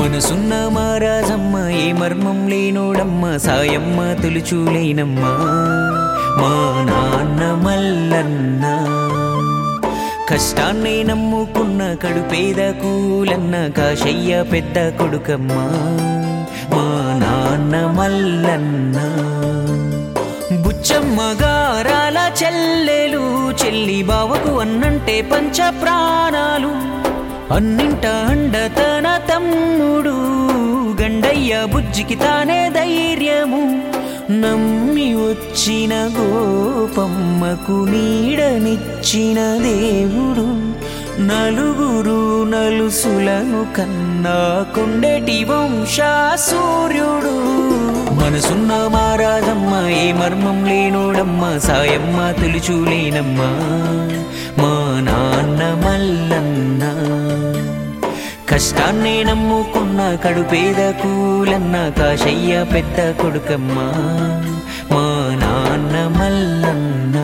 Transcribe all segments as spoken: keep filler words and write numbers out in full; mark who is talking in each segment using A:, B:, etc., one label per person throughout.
A: మనసున్న మారాజమ్మ ఏ మర్మం లేనోడమ్మ సాయమ్మ తొలుచూలేనమ్మ మా నాన్న మల్లన్న కష్టాన్నే నమ్ముకున్న కడుపేద కూలన్న కాశయ్య పెద్ద కొడుకమ్మ మా నాన్న మల్లన్న బుచ్చమ్మ గారాల చెల్లెలు చెల్లి బావకు అన్నంటే పంచ ప్రాణాలు అన్నింట అండ తన తమ్ముడు గండయ్య బుజ్జికి తానే ధైర్యము నమ్మి వచ్చిన గోపమ్మకు నీడనిచ్చిన దేవుడు నలుగురు నలుసులను కన్నా కొండటి వంశా సూర్యుడు మనసున్న మారాజమ్మ ఏ మర్మం లేనోడమ్మ సాయమ్మ తొలుచూలేనమ్మ మా నాన్న మల్లన్న కష్టాన్నే నమ్ముకున్న కడుపేద కూలన్న కాశయ్య పెద్ద కొడుకమ్మ మా నాన్న మల్లన్న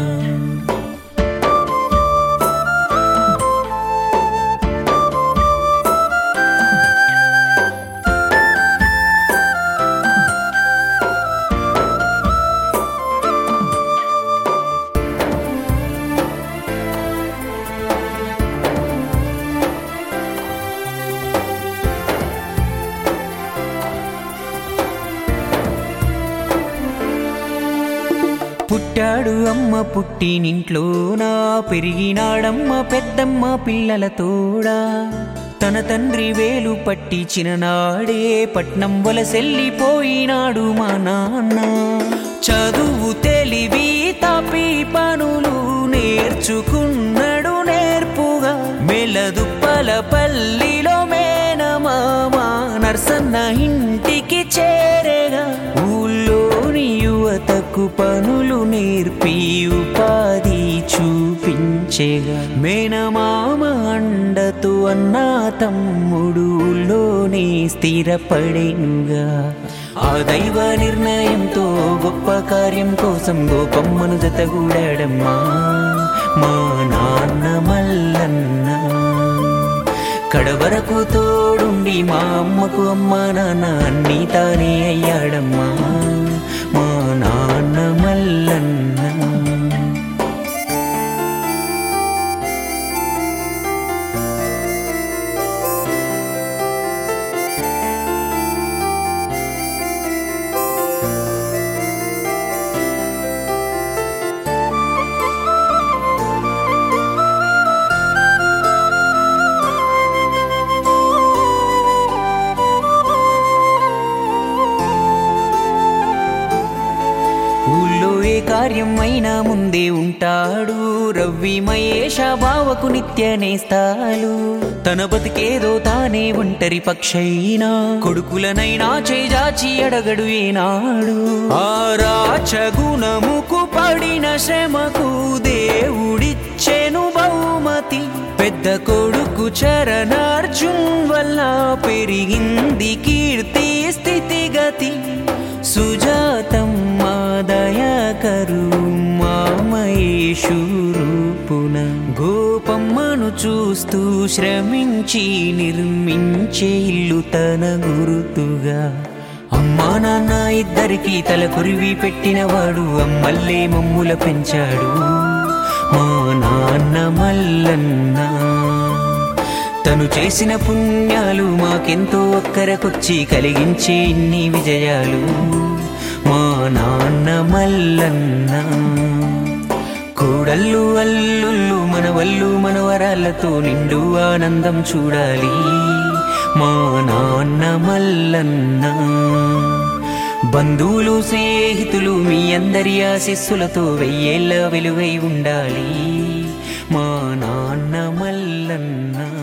A: పుట్టాడు అమ్మ పుట్టినింట్లోనా పెరిగినాడమ్మ పెద్దమ్మ పిల్లలతోడా తన తండ్రి వేలు పట్టి చిన్ననాడే పట్నం వలసెల్లిపోయినాడు మా నాన్న చదువు తెలివి తపి పనులు నేర్చుకున్నాడు నేర్పుగా మెలదుప్పల పల్లిలో మేనమామ నర్సన్న ఇంటికి చేరేగా ఊళ్ళోని యువతకు పనులు నేర్పి ఉపాధి చూపించేగా మేనమామ అండతో అన్న తమ్ముడులోనే స్థిరపడేనుగా ఆ దైవ నిర్ణయంతో గొప్ప కార్యం కోసం గోపమ్మను జతగూడాడమ్మా మా నాన్న మల్లన్న కడవరకు తోడుండి మా అమ్మకు అమ్మ నాన్న అన్నీ తానే అయ్యాడమ్మా మా నాన్న మల్లన్న కార్యం అయినా ముందే ఉంటాడు రవి మహేష బావకు నిత్య నేస్తాలు తన బతికేదో తానే ఒంటరి పక్షైనా కొడుకులనైనా చేజాచి అడగడు ఏనాడు ఆ రాచగుణముకు పడిన శ్రమకు దేవుడిచ్చెను బహుమతి పెద్ద కొడుకు చరణార్జున్ వల్ల పెరిగింది కీర్తి స్థితిగతి సుజాతమ్మ దయాకరు మామయేషు రూపున గోపమ్మను చూస్తూ శ్రమించి నిర్మించే ఇల్లు తన గురుతుగా అమ్మా నాన్న ఇద్దరికి తల కొరివి పెట్టినవాడు అమ్మల్లే మమ్ముల పెంచాడు మా నాన్న మల్లన్న తను చేసిన పుణ్యాలు మాకెంతో అక్కరకొచ్చి కలిగించే ఇన్ని విజయాలు మా నాన్న మల్లన్న కోడళ్ళు అల్లుళ్ళు మనవళ్ళు మనవరాళ్ళతో నిండు ఆనందం చూడాలి మా నాన్న మల్లన్న బంధువులు స్నేహితులు మీ అందరి ఆశీస్సులతో వెయ్యేళ్ళ వెలుగై ఉండాలి మా నాన్న మల్లన్న